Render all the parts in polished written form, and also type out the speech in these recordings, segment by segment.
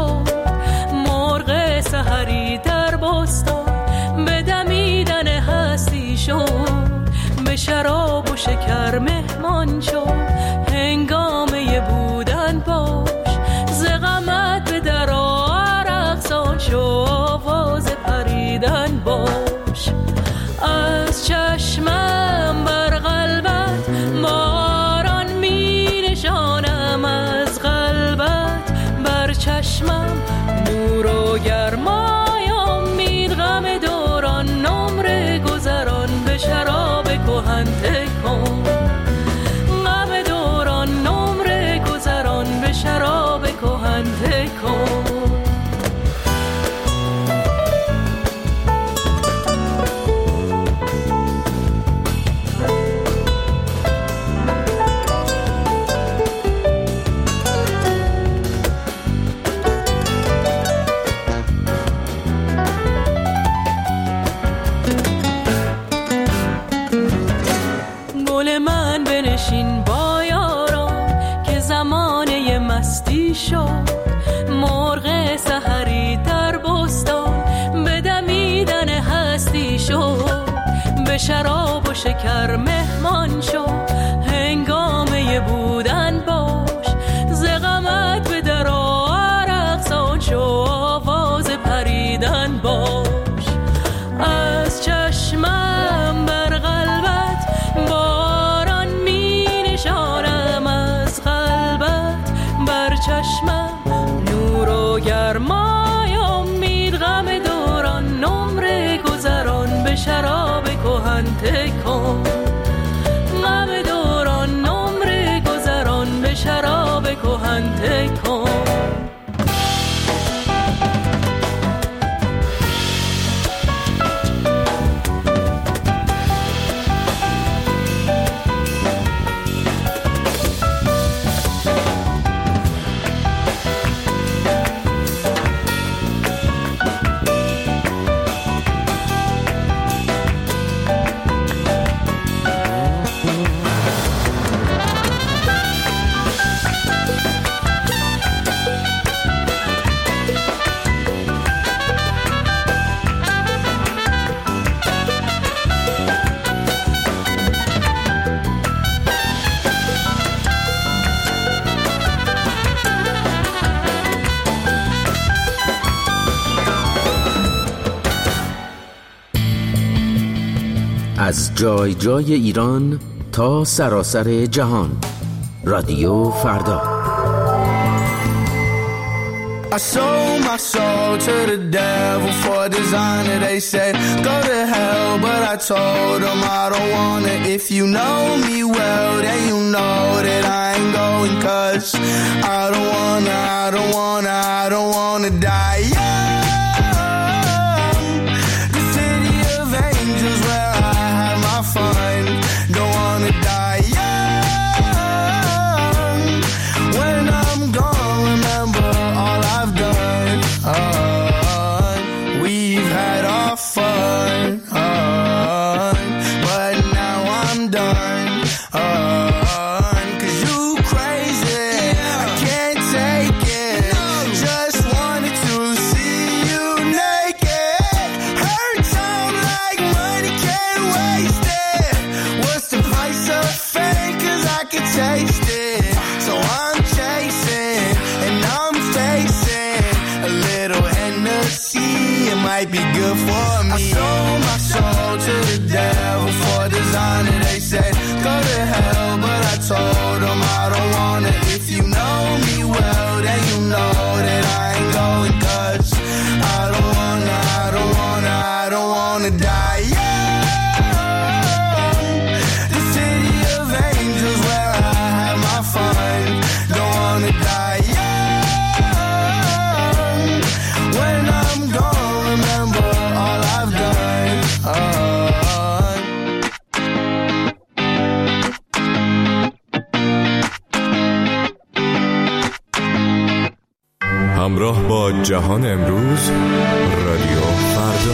شد، مرغ سحری در بستان به دمیدن هستی شد، به شراب و شکر مهمان شد، هنگامه بودن باش، ز غمت به در رقصان شو، آواز پریدن باش. از چشمم بر قلبت باران می نشانم، از قلبت بر چشمم نور و گرمای امید، غم دوران نمره گذران به شراب کهن تکن، غم دوران نمره گذران به شراب کهن تکن. شد، مرغ سحری در بستان به دمیدن هستی شد، به شراب و شکر مهمان شد، هنگامه بودن باش، ز غمت به در رقصان شو، آواز پریدن باش. از چشمم بر قلبت باران می نشانم، از قلبت بر چشمم نور و گرمای امید، غم دوران نمره گذران به شراب کهن تکن، غم دوران نمره گذران به شراب کهن تکن. از جای جای ایران تا سراسر جهان، رادیو فردا. I sold my soul to the devil for a designer. They said go to hell, but I told them I don't wanna. If you know me well, then you know that I ain't going, 'cause I don't wanna die young. The city of angels where I have my fun. Don't wanna die young. When I'm gone, remember all I've done. We've had our fun, but now I'm done. 'Cause you crazy, I can't take it. Just wanted to see you naked. Hurts on like money, can't waste it. What's the price of fame? 'Cause I can taste it. So I'm chasing and I'm facing a little Hennessy. It might be good for me. I sold my soul to the devil for designer. They said go to hell, but I told them I don't wanna. If you know me well, then you know that I ain't going, 'cause I don't wanna die young. The city of angels where I have my fun. Don't wanna die young. When I'm gone, remember all I've done. همراه با جهان امروز، رادیو فردا.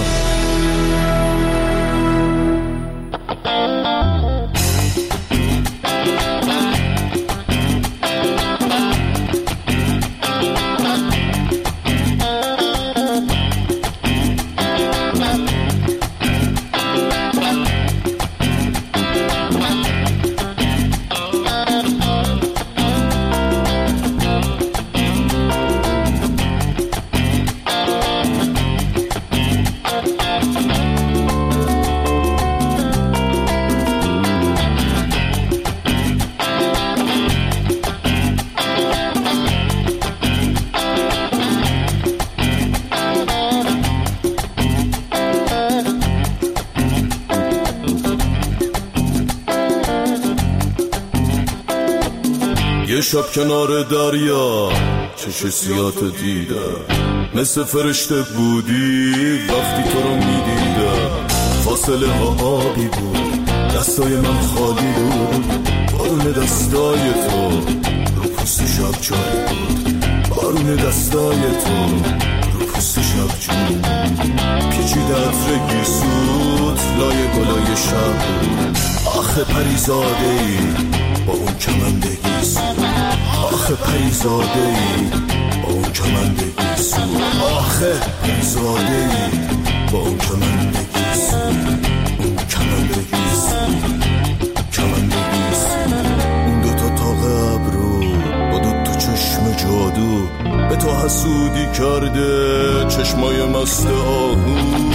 شب کنار دریا چش سیاتو دیدم، مثل فرشته بودی وقتی تو رو میدیدم. فاصله ها آبی بود، دستای من خالی بود، بارون دستای تو رو پوست شب چای بود، بارون دستای تو رو پوست شب چای پیچیده عطر گیسوت لای گلای شب بود. آخه پریزاده ای با اون کمند گیسوت، آخه پریزاده ای با اون کمند گیسوت، آخه پریزاده ای با اون کمند گیسوت، اون کمند گیسوت، کمند گیسوت. اون دوتا تاق ابرو با دوتا چشم جادو به تو حسودی کرده، چشمای مست آهو.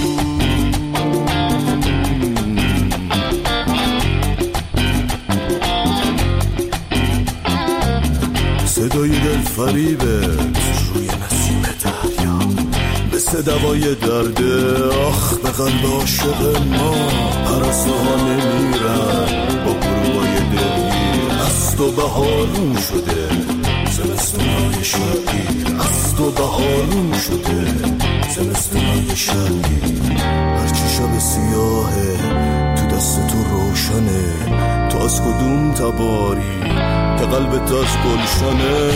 صدای دل فریبت روی نسیم دریا مثل دوای درده، آخ به قلب عاشق ما پرسته ها نمیرن با گروهای دلگیر. از تو بهارون شده زمستونای شبگیر، از تو بهارون شده زمستونای شبگیر. هرچی شب سیاهه تو دست تو روشنه، تو از کدوم تباری که قلبت از گلشنه.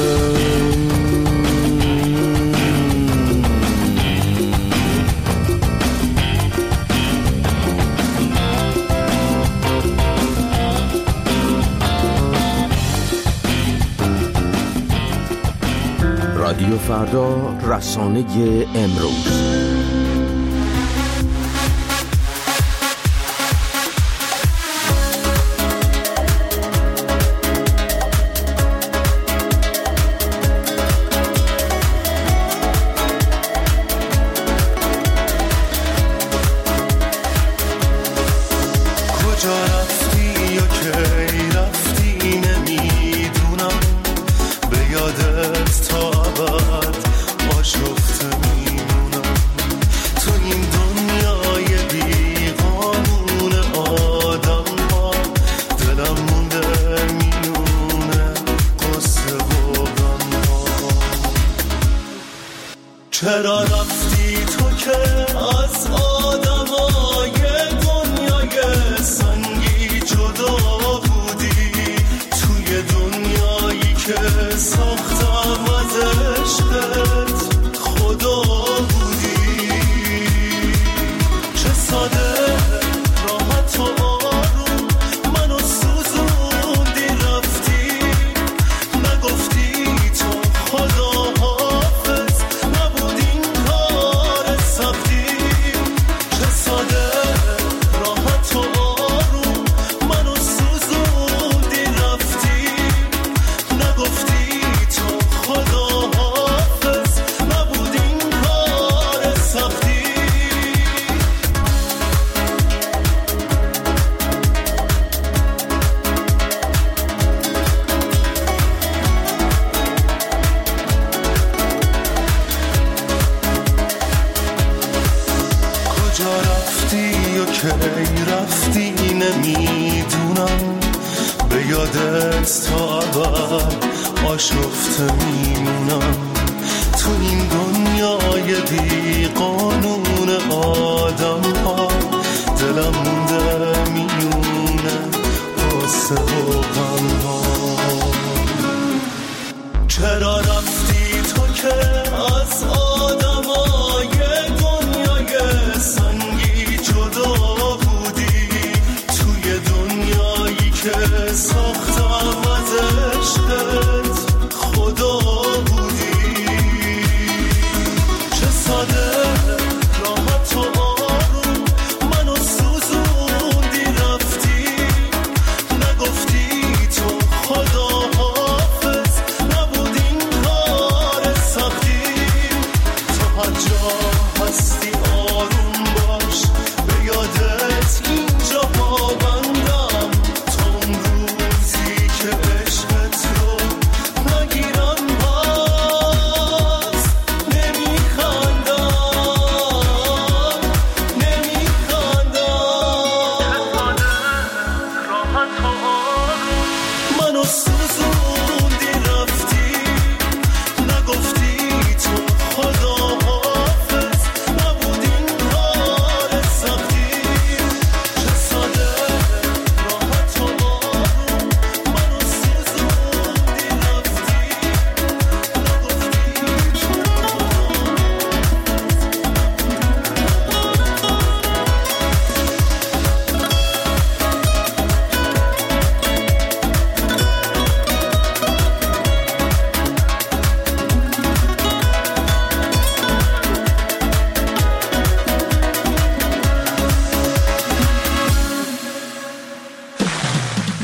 رادیو فردا، رسانه امروز. چرا رفتی تو که از آدمای دنیای سنگی جدا بودی، توی دنیایی که ساختم از عشقت خدا بودی. چه ساده راحت و آروم منو سوزوندی رفتی، نگفتی تو خدا رفتی نمیدونم، به یادت تا ابد آشفته میمونم. تو این دنیای بی قانون آدم ها دلم مونده میونه قصه و غم ها. چرا رفتی تو که از آدمای دنیای سنگی جدا که ساختم از عشقت خدا بودی. چه ساده راحت و آروم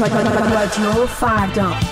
رادیو فردا.